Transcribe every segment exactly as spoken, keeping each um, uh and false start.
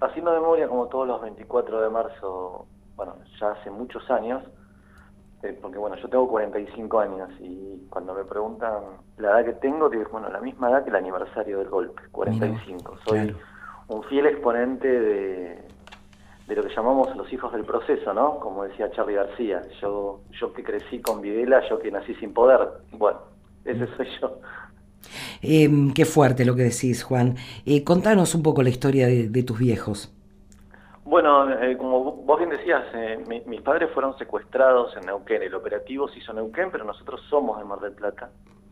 haciendo memoria como todos los veinticuatro de marzo, bueno, ya hace muchos años, eh, porque bueno, yo tengo cuarenta y cinco años y cuando me preguntan la edad que tengo, digo, bueno, la misma edad que el aniversario del golpe, Mira vos, cuarenta y cinco. Soy claro. un fiel exponente de, de lo que llamamos los hijos del proceso, ¿no? Como decía Charly García, yo, yo que crecí con Videla, yo que nací sin poder. Bueno, ese soy yo. Eh, qué fuerte lo que decís, Juan. Eh, contanos un poco la historia de, de tus viejos. Bueno, eh, como vos bien decías, eh, mi, mis padres fueron secuestrados en Neuquén. El operativo se hizo en Neuquén, pero nosotros somos de Mar del Plata.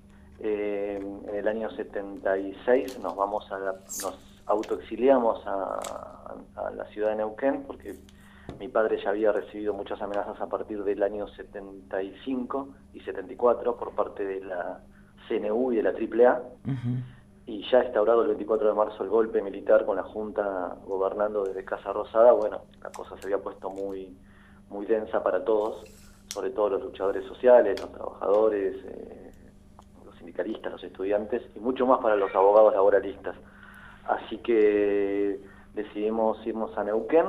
Eh, en el año setenta y seis nos vamos a la, nos autoexiliamos a, a la ciudad de Neuquén porque mi padre ya había recibido muchas amenazas a partir del año setenta y cinco y setenta y cuatro por parte de la C N U y de la Triple A. Uh-huh. Y ya instaurado el veinticuatro de marzo el golpe militar con la Junta gobernando desde Casa Rosada, bueno, la cosa se había puesto muy, muy densa para todos, sobre todo los luchadores sociales, los trabajadores, eh, los sindicalistas, los estudiantes y mucho más para los abogados laboralistas. Así que decidimos irnos a Neuquén,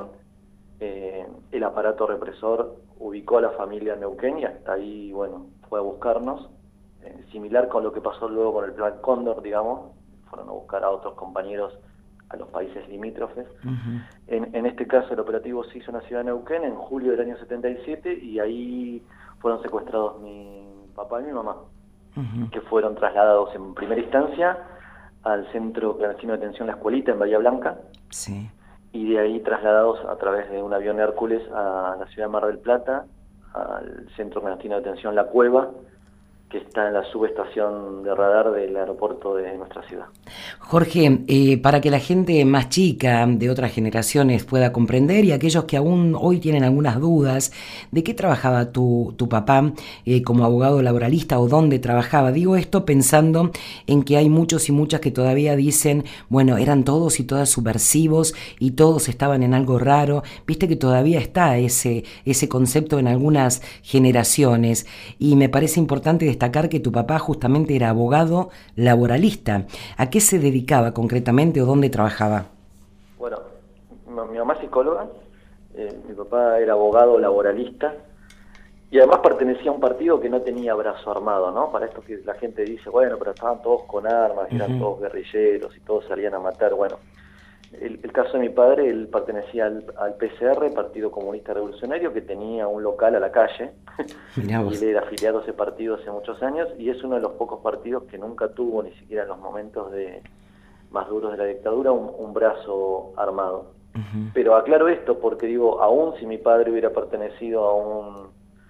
eh, el aparato represor ubicó a la familia en Neuquén y hasta ahí, bueno, fue a buscarnos, eh, similar con lo que pasó luego con el Plan Cóndor, digamos, fueron a buscar a otros compañeros a los países limítrofes. Uh-huh. En, en este caso el operativo se hizo en la ciudad de Neuquén en julio del año setenta y siete y ahí fueron secuestrados mi papá y mi mamá, Uh-huh. que fueron trasladados en primera instancia al centro clandestino de detención La Escuelita en Bahía Blanca Sí. y de ahí trasladados a través de un avión Hércules a la ciudad de Mar del Plata, al centro clandestino de detención La Cueva, que está en la subestación de radar del aeropuerto de nuestra ciudad. Jorge, eh, para que la gente más chica de otras generaciones pueda comprender y aquellos que aún hoy tienen algunas dudas, ¿de qué trabajaba tu, tu papá eh, como abogado laboralista o dónde trabajaba? Digo esto pensando en que hay muchos y muchas que todavía dicen, bueno, eran todos y todas subversivos y todos estaban en algo raro. Viste que todavía está ese, ese concepto en algunas generaciones y me parece importante destacar que tu papá justamente era abogado laboralista. ¿A qué se dedicaba concretamente o dónde trabajaba? Bueno, mi, mi mamá es psicóloga, eh, mi papá era abogado laboralista y además pertenecía a un partido que no tenía brazo armado, ¿no? Para esto que la gente dice, bueno, pero estaban todos con armas, y eran Uh-huh. todos guerrilleros y todos salían a matar. Bueno, el, el caso de mi padre, él pertenecía al, al P C R, Partido Comunista Revolucionario, que tenía un local a la calle, Mirá y él vos. era afiliado a ese partido hace muchos años, y es uno de los pocos partidos que nunca tuvo, ni siquiera en los momentos de más duros de la dictadura, un, un brazo armado. Uh-huh. Pero aclaro esto porque digo, aún si mi padre hubiera pertenecido a un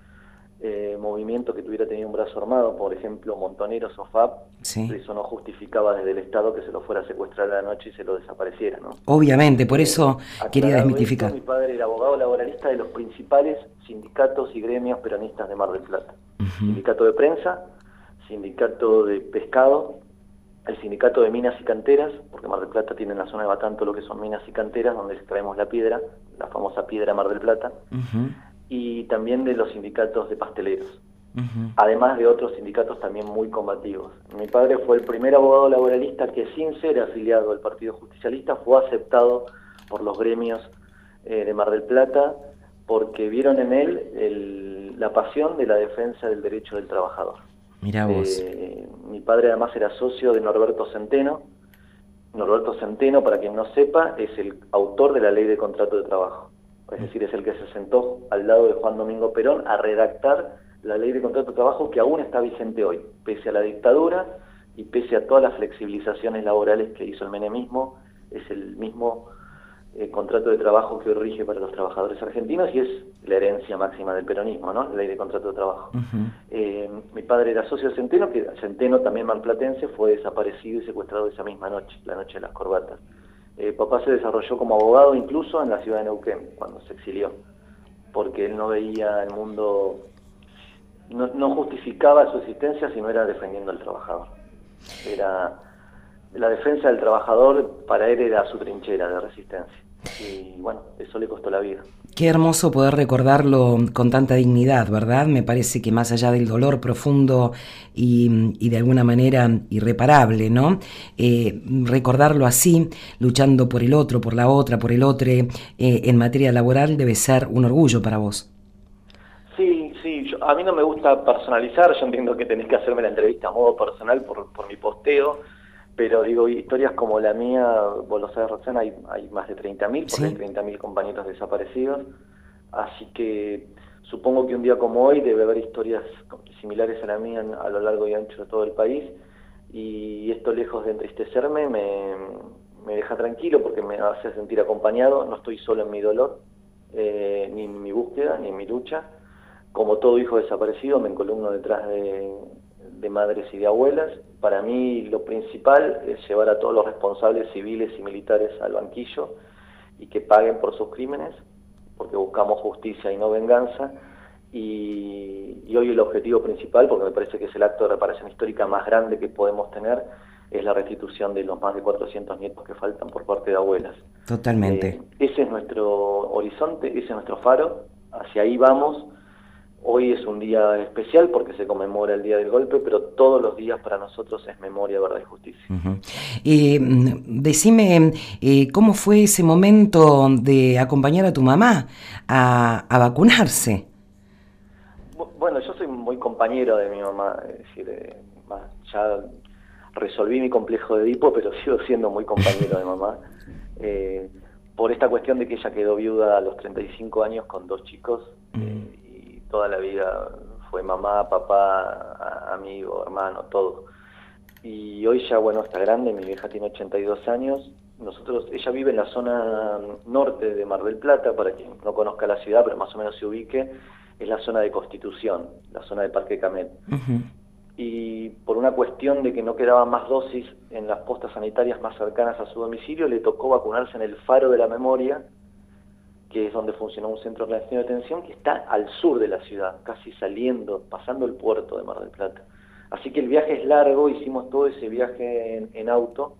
eh, movimiento que tuviera tenido un brazo armado, por ejemplo, Montoneros o F A P, Sí. eso no justificaba desde el Estado que se lo fuera a secuestrar a la noche y se lo desapareciera, ¿no? Obviamente, por Eh, eso quería aclarado esto, desmitificar. mi padre era abogado laboralista de los principales sindicatos y gremios peronistas de Mar del Plata. Uh-huh. Sindicato de Prensa, Sindicato de Pescado, el Sindicato de Minas y Canteras, porque Mar del Plata tiene en la zona de Batanto lo que son minas y canteras, donde extraemos la piedra, la famosa piedra Mar del Plata, Uh-huh. y también de los sindicatos de pasteleros, Uh-huh. además de otros sindicatos también muy combativos. Mi padre fue el primer abogado laboralista que, sin ser afiliado al Partido Justicialista, fue aceptado por los gremios eh, de Mar del Plata, porque vieron en él el, la pasión de la defensa del derecho del trabajador. Mirá vos. Eh, mi padre además era socio de Norberto Centeno. Norberto Centeno, para quien no sepa, es el autor de la Ley de Contrato de Trabajo. Es decir, es el que se sentó al lado de Juan Domingo Perón a redactar la Ley de Contrato de Trabajo que aún está vigente hoy, pese a la dictadura y pese a todas las flexibilizaciones laborales que hizo el menemismo. Es el mismo eh, contrato de trabajo que hoy rige para los trabajadores argentinos y es la herencia máxima del peronismo, ¿no? La Ley de Contrato de Trabajo. Uh-huh. Eh, mi padre era socio de Centeno, que Centeno, también marplatense, fue desaparecido y secuestrado esa misma noche, la noche de las corbatas. Eh, papá se desarrolló como abogado incluso en la ciudad de Neuquén, cuando se exilió, porque él no veía el mundo, no, no justificaba su existencia si no era defendiendo al trabajador. Era la defensa del trabajador para él era su trinchera de resistencia. Y bueno, eso le costó la vida. Qué hermoso poder recordarlo con tanta dignidad, ¿verdad? Me parece que más allá del dolor profundo y, y de alguna manera irreparable, ¿no? Eh, recordarlo así, luchando por el otro, por la otra, por el otro, eh, en materia laboral debe ser un orgullo para vos. Sí, sí, yo, a mí no me gusta personalizar, yo entiendo que tenés que hacerme la entrevista a modo personal por, por mi posteo, pero digo, historias como la mía, vos lo sabés, Roxana, hay, hay más de treinta mil, porque ¿sí? Hay treinta mil compañeros desaparecidos, así que supongo que un día como hoy debe haber historias similares a la mía a lo largo y ancho de todo el país, y esto, lejos de entristecerme, me, me deja tranquilo porque me hace sentir acompañado, no estoy solo en mi dolor, eh, ni en mi búsqueda, ni en mi lucha. Como todo hijo desaparecido, me encolumno detrás de, de madres y de abuelas. Para mí lo principal es llevar a todos los responsables civiles y militares al banquillo y que paguen por sus crímenes, porque buscamos justicia y no venganza. Y, y hoy el objetivo principal, porque me parece que es el acto de reparación histórica más grande que podemos tener, es la restitución de los más de cuatrocientos nietos que faltan por parte de abuelas. Totalmente. Eh, ese es nuestro horizonte, ese es nuestro faro, hacia ahí vamos. Hoy es un día especial porque se conmemora el día del golpe, pero todos los días para nosotros es memoria, verdad y justicia. Uh-huh. eh, decime, eh, ¿cómo fue ese momento de acompañar a tu mamá a, a vacunarse? Bueno, yo soy muy compañero de mi mamá, es decir, eh, ya resolví mi complejo de Edipo, pero sigo siendo muy compañero de mamá, eh, por esta cuestión de que ella quedó viuda a los treinta y cinco años con dos chicos, eh, y toda la vida fue mamá, papá, amigo, hermano, todo. Y hoy ya, bueno, está grande, mi vieja tiene ochenta y dos años, nosotros, ella vive en la zona norte de Mar del Plata, para quien no conozca la ciudad, pero más o menos se ubique, es la zona de Constitución, la zona de Parque Camel. Uh-huh. Y por una cuestión de que no quedaban más dosis en las postas sanitarias más cercanas a su domicilio, le tocó vacunarse en el Faro de la Memoria, que es donde funcionó un centro de de atención que está al sur de la ciudad, casi saliendo, pasando el puerto de Mar del Plata. Así que el viaje es largo, hicimos todo ese viaje en, en auto.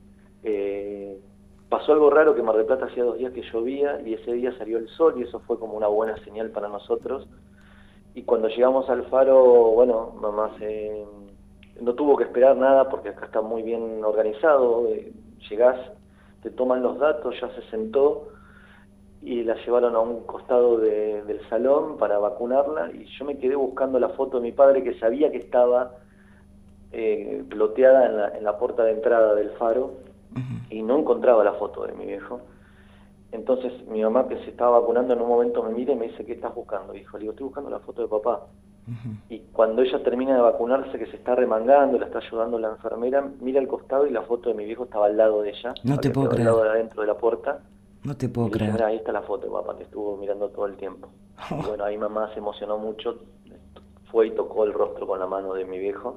Eh, pasó algo raro, que Mar del Plata hacía dos días que llovía y ese día salió el sol y eso fue como una buena señal para nosotros. Y cuando llegamos al Faro, bueno, mamá se, no tuvo que esperar nada porque acá está muy bien organizado. Eh, llegás, te toman los datos, ya se sentó y la llevaron a un costado de, del salón para vacunarla y yo me quedé buscando la foto de mi padre, que sabía que estaba eh, ploteada en la, en la puerta de entrada del Faro, uh-huh. Y no encontraba la foto de mi viejo. Entonces mi mamá, que se estaba vacunando, en un momento me mira y me dice: ¿qué estás buscando, hijo? Le digo: estoy buscando la foto de papá. Uh-huh. Y cuando ella termina de vacunarse, que se está remangando, la está ayudando la enfermera, mira al costado y la foto de mi viejo estaba al lado de ella. No te puedo creer. Al lado de adentro de la puerta. No te puedo y creer. Dije: mira, ahí está la foto de papá, te estuvo mirando todo el tiempo. Oh. Y bueno, ahí mamá se emocionó mucho, fue y tocó el rostro con la mano de mi viejo.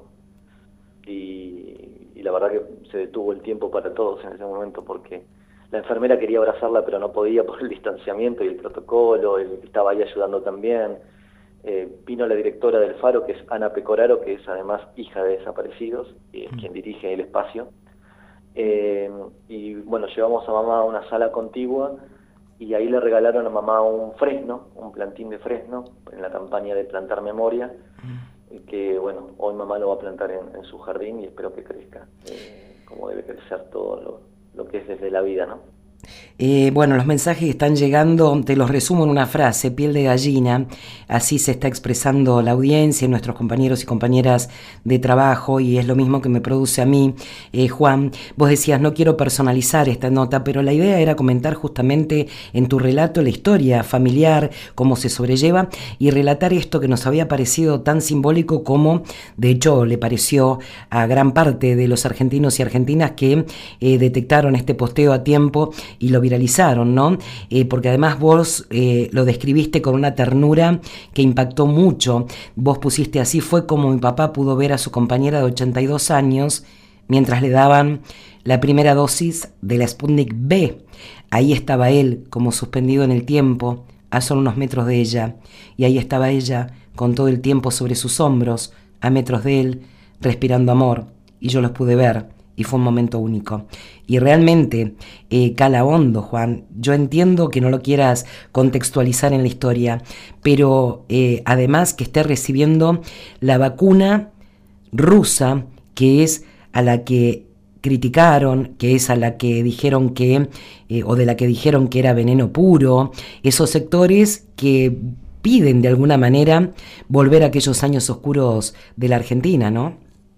Y, y la verdad que se detuvo el tiempo para todos en ese momento, porque la enfermera quería abrazarla pero no podía por el distanciamiento y el protocolo, él estaba ahí ayudando también. Eh, vino la directora del Faro, que es Ana Pecoraro, que es además hija de desaparecidos, y es quien dirige el espacio. Eh, y bueno, llevamos a mamá a una sala contigua y ahí le regalaron a mamá un fresno, un plantín de fresno, en la campaña de Plantar Memoria, que bueno, hoy mamá lo va a plantar en, en su jardín y espero que crezca, eh, como debe crecer todo lo, lo que es desde la vida, ¿no? Eh, bueno, los mensajes están llegando, te los resumo en una frase: piel de gallina. Así se está expresando la audiencia, nuestros compañeros y compañeras de trabajo, y es lo mismo que me produce a mí. eh, Juan, vos decías: no quiero personalizar esta nota, pero la idea era comentar justamente en tu relato la historia familiar, cómo se sobrelleva, y relatar esto que nos había parecido tan simbólico como de hecho le pareció a gran parte de los argentinos y argentinas que eh, detectaron este posteo a tiempo y lo viralizaron, ¿no? Eh, porque además vos eh, lo describiste con una ternura que impactó mucho. Vos pusiste: así fue como mi papá pudo ver a su compañera de ochenta y dos años mientras le daban la primera dosis de la Sputnik B. Ahí estaba él, como suspendido en el tiempo, a solo unos metros de ella, y ahí estaba ella, con todo el tiempo sobre sus hombros, a metros de él, respirando amor, y yo los pude ver, y fue un momento único. Y realmente eh, cala hondo, Juan. Yo entiendo que no lo quieras contextualizar en la historia, pero eh, además que esté recibiendo la vacuna rusa, que es a la que criticaron, que es a la que dijeron que, eh, o de la que dijeron que era veneno puro, esos sectores que piden de alguna manera volver a aquellos años oscuros de la Argentina, ¿no?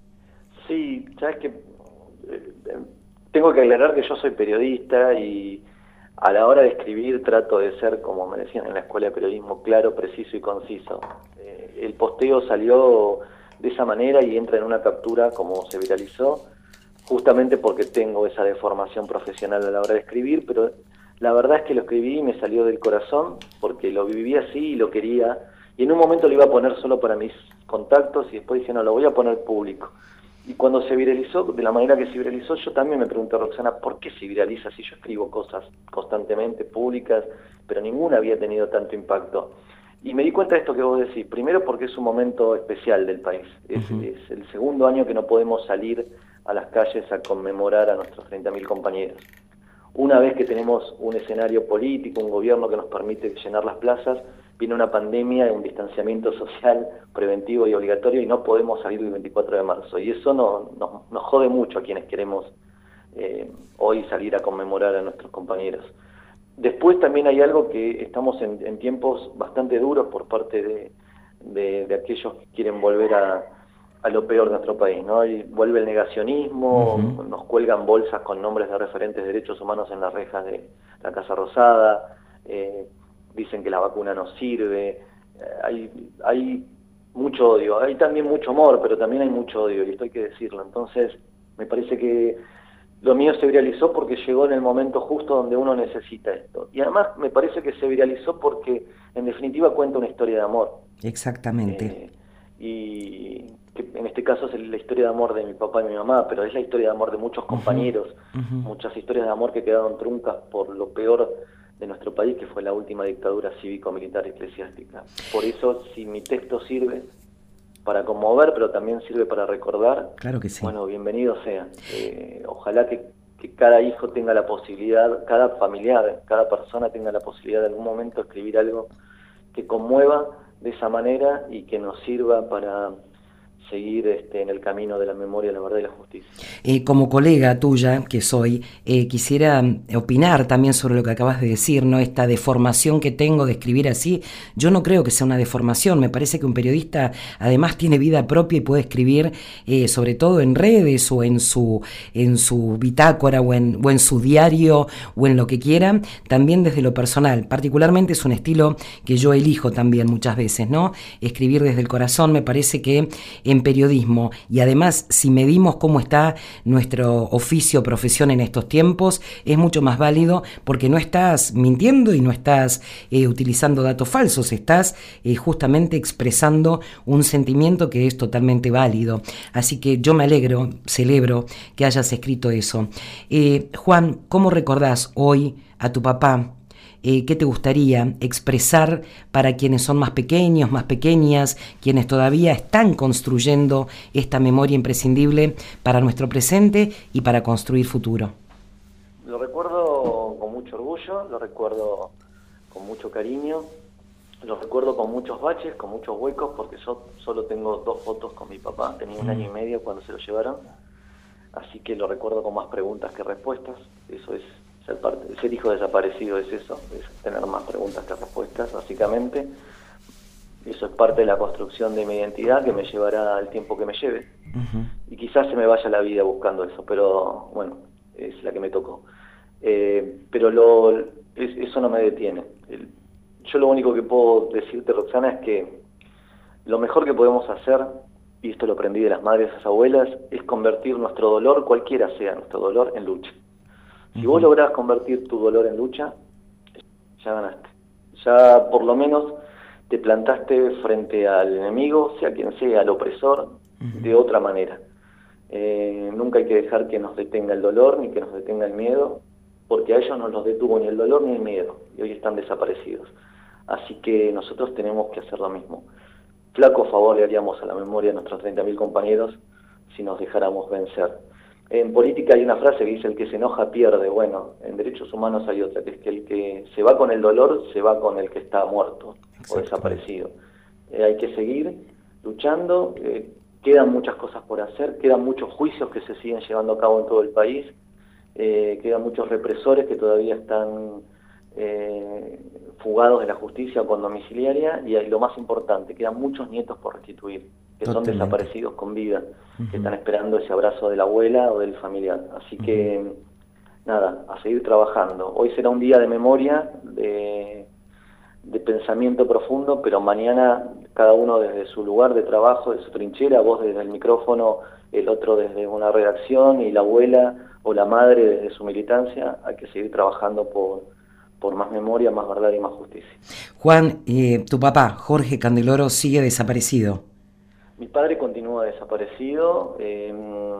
Sí, sabes que eh, tengo que aclarar que yo soy periodista y a la hora de escribir trato de ser, como me decían en la escuela de periodismo, claro, preciso y conciso. Eh, el posteo salió de esa manera y entra en una captura como se viralizó, justamente porque tengo esa deformación profesional a la hora de escribir, pero la verdad es que lo escribí y me salió del corazón, porque lo viví así y lo quería, y en un momento lo iba a poner solo para mis contactos y después dije, no, lo voy a poner público. Y cuando se viralizó, de la manera que se viralizó, yo también me pregunté, Roxana, ¿por qué se viraliza si yo escribo cosas constantemente públicas, pero ninguna había tenido tanto impacto? Y me di cuenta de esto que vos decís, primero porque es un momento especial del país, es, uh-huh. es el segundo año que no podemos salir a las calles a conmemorar a nuestros treinta mil compañeros. Una vez que tenemos un escenario político, un gobierno que nos permite llenar las plazas, viene una pandemia y un distanciamiento social preventivo y obligatorio y no podemos salir el veinticuatro de marzo. Y eso no, no, nos jode mucho a quienes queremos eh, hoy salir a conmemorar a nuestros compañeros. Después también hay algo que estamos en, en tiempos bastante duros por parte de, de, de aquellos que quieren volver a, a lo peor de nuestro país, ¿no? Y vuelve el negacionismo, uh-huh. nos cuelgan bolsas con nombres de referentes de derechos humanos en las rejas de la Casa Rosada, eh, dicen que la vacuna no sirve, eh, hay, hay mucho odio, hay también mucho amor, pero también hay mucho odio, y esto hay que decirlo. Entonces, me parece que lo mío se viralizó porque llegó en el momento justo donde uno necesita esto. Y además me parece que se viralizó porque, en definitiva, cuenta una historia de amor. Exactamente. Eh, y que en este caso es la historia de amor de mi papá y mi mamá, pero es la historia de amor de muchos compañeros, uh-huh. muchas historias de amor que quedaron truncas por lo peor de nuestro país, que fue la última dictadura cívico-militar eclesiástica. Por eso, si mi texto sirve para conmover, pero también sirve para recordar, claro que sí. Bueno, bienvenido sea. Eh, ojalá que, que cada hijo tenga la posibilidad, cada familiar, cada persona tenga la posibilidad de algún momento escribir algo que conmueva de esa manera y que nos sirva para seguir este, en el camino de la memoria, la verdad y la justicia. Eh, como colega tuya que soy, eh, quisiera opinar también sobre lo que acabas de decir, ¿no? Esta deformación que tengo de escribir así, yo no creo que sea una deformación, me parece que un periodista además tiene vida propia y puede escribir eh, sobre todo en redes o en su, en su bitácora o en, o en su diario o en lo que quiera, también desde lo personal. Particularmente es un estilo que yo elijo también muchas veces, ¿no? Escribir desde el corazón, me parece que en periodismo, y además si medimos cómo está nuestro oficio, profesión en estos tiempos, es mucho más válido porque no estás mintiendo y no estás eh, utilizando datos falsos, estás eh, justamente expresando un sentimiento que es totalmente válido. Así que yo me alegro, celebro que hayas escrito eso. Eh, Juan, ¿cómo recordás hoy a tu papá? Eh, ¿Qué te gustaría expresar para quienes son más pequeños, más pequeñas, quienes todavía están construyendo esta memoria imprescindible para nuestro presente y para construir futuro? Lo recuerdo con mucho orgullo, lo recuerdo con mucho cariño, lo recuerdo con muchos baches, con muchos huecos, porque yo solo tengo dos fotos con mi papá, tenía un mm. año y medio cuando se lo llevaron, así que lo recuerdo con más preguntas que respuestas. Eso es ser, parte, ser hijo desaparecido, es eso, es tener más preguntas que respuestas, básicamente. Eso es parte de la construcción de mi identidad, que me llevará el tiempo que me lleve. Uh-huh. Y quizás se me vaya la vida buscando eso, pero bueno, es la que me tocó. Eh, pero lo, es, eso no me detiene. El, yo lo único que puedo decirte, Roxana, es que lo mejor que podemos hacer, y esto lo aprendí de las madres y las abuelas, es convertir nuestro dolor, cualquiera sea nuestro dolor, en lucha. Si uh-huh. vos lográs convertir tu dolor en lucha, ya ganaste. Ya por lo menos te plantaste frente al enemigo, sea quien sea, al opresor, uh-huh. de otra manera. Eh, nunca hay que dejar que nos detenga el dolor, ni que nos detenga el miedo, porque a ellos no los detuvo ni el dolor ni el miedo, y hoy están desaparecidos. Así que nosotros tenemos que hacer lo mismo. Flaco favor le haríamos a la memoria de nuestros treinta mil compañeros si nos dejáramos vencer. En política hay una frase que dice: el que se enoja pierde. Bueno, en derechos humanos hay otra, que es que el que se va con el dolor se va con el que está muerto o desaparecido. Eh, hay que seguir luchando, eh, quedan muchas cosas por hacer, quedan muchos juicios que se siguen llevando a cabo en todo el país, eh, quedan muchos represores que todavía están eh, fugados de la justicia o con domiciliaria, y hay, lo más importante, quedan muchos nietos por restituir, que Totalmente. Son desaparecidos con vida, uh-huh. que están esperando ese abrazo de la abuela o del familiar. Así uh-huh. que, nada, a seguir trabajando. Hoy será un día de memoria, de, de pensamiento profundo, pero mañana cada uno desde su lugar de trabajo, de su trinchera, vos desde el micrófono, el otro desde una redacción, y la abuela o la madre desde su militancia. Hay que seguir trabajando por, por más memoria, más verdad y más justicia. Juan, eh, tu papá, Jorge Candeloro, sigue desaparecido. Mi padre continúa desaparecido, eh,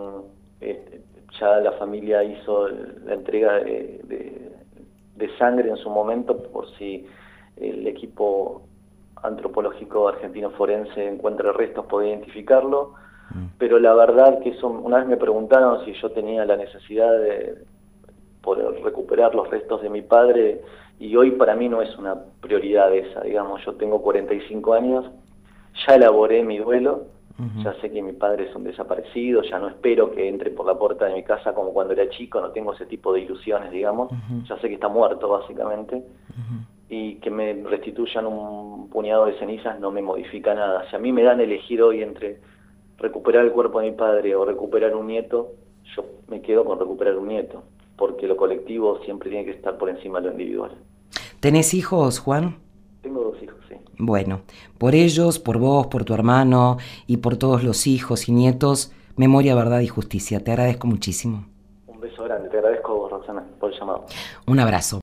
eh, ya la familia hizo la entrega de, de, de sangre en su momento, por si el equipo antropológico argentino forense encuentra restos, puede identificarlo, mm. pero la verdad que eso, una vez me preguntaron si yo tenía la necesidad de poder recuperar los restos de mi padre, y hoy para mí no es una prioridad esa, digamos. Yo tengo cuarenta y cinco años, ya elaboré mi duelo, uh-huh. ya sé que mi padre es un desaparecido, ya no espero que entre por la puerta de mi casa como cuando era chico, no tengo ese tipo de ilusiones, digamos, uh-huh. ya sé que está muerto básicamente, uh-huh. y que me restituyan un puñado de cenizas no me modifica nada. Si a mí me dan a elegir hoy entre recuperar el cuerpo de mi padre o recuperar un nieto, yo me quedo con recuperar un nieto, porque lo colectivo siempre tiene que estar por encima de lo individual. ¿Tenés hijos, Juan? Tengo dos hijos, sí. Bueno, por ellos, por vos, por tu hermano y por todos los hijos y nietos, memoria, verdad y justicia. Te agradezco muchísimo. Un beso grande, te agradezco a vos, Roxana, por el llamado. Un abrazo.